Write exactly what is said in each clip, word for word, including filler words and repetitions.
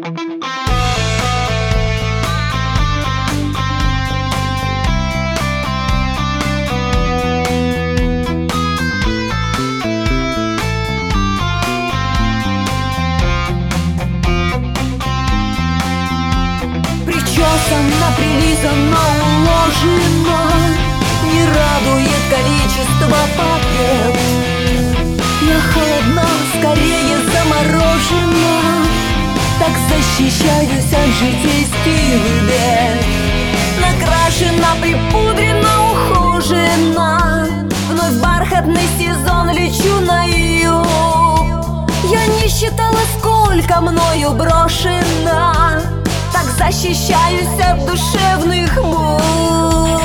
Причесана, прилизана, уложена, не радует количество побед. Я холодна, скорее заморожена, так защищаюсь от житейских бед. Накрашена, припудрена, ухожена, вновь бархатный сезон, лечу на юг. Я не считала, сколько мною брошено, так защищаюсь от душевных мук.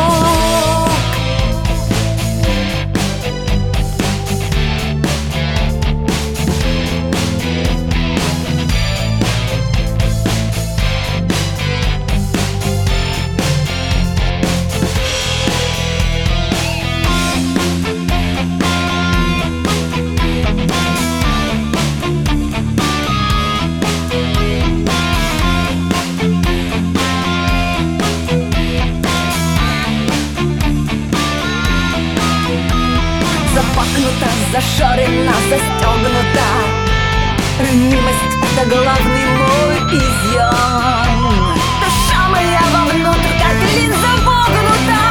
Запахнута, зашорена, застегнута. Ранимость — это главный мой изъян. Душа моя вовнутрь, как линза вогнута,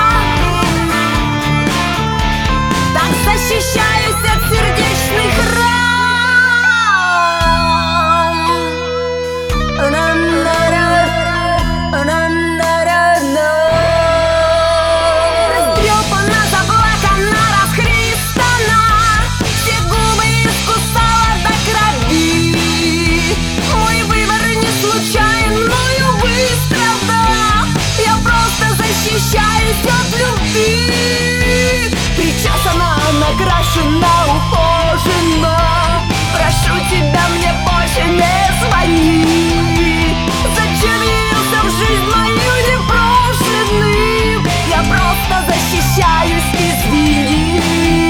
так защищаюсь от сердечных ран. Растрепана, заплакана, расхристана, все губы искусала до крови. Мой выбор не случайен, мною выстрадал. Я просто защищаюсь от любви. Причесана, накрашена, ухожена, прошу тебя, мне больше не звони. Зачем явился в жизнь мою непрошенным? Я просто защищаюсь, извини.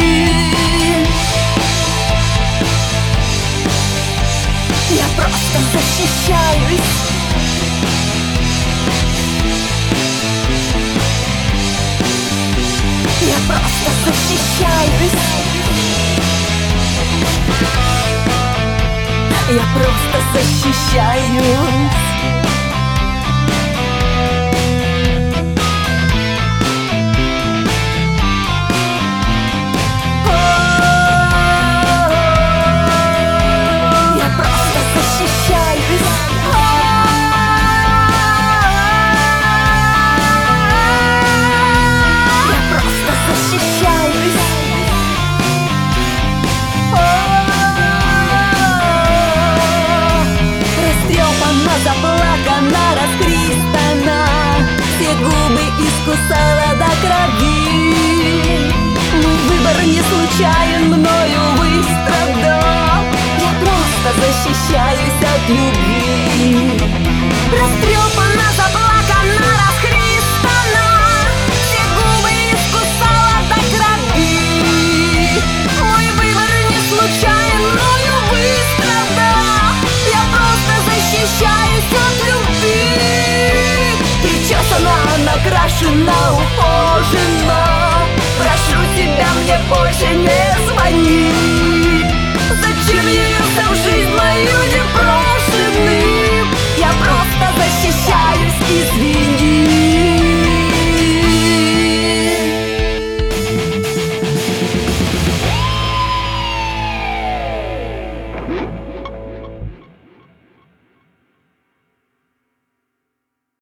Я просто защищаюсь. Я просто защищаюсь. Я просто защищаюсь. Я просто защищаюсь. Я просто защищаюсь. Растрепана, заплакана, расхристана, все губы искусала до крови. Мой выбор не случайен, мною выстрадал. Я просто защищаюсь от любви. Растрепана, заплакана, расхристана, все губы искусала до крови. Мой выбор не случайен, мною выстрадал. Я просто защищаюсь от любви. Причесана, накрашена, ухожена, прошу тебя, мне больше не звони. Зачем явился в жизнь мою?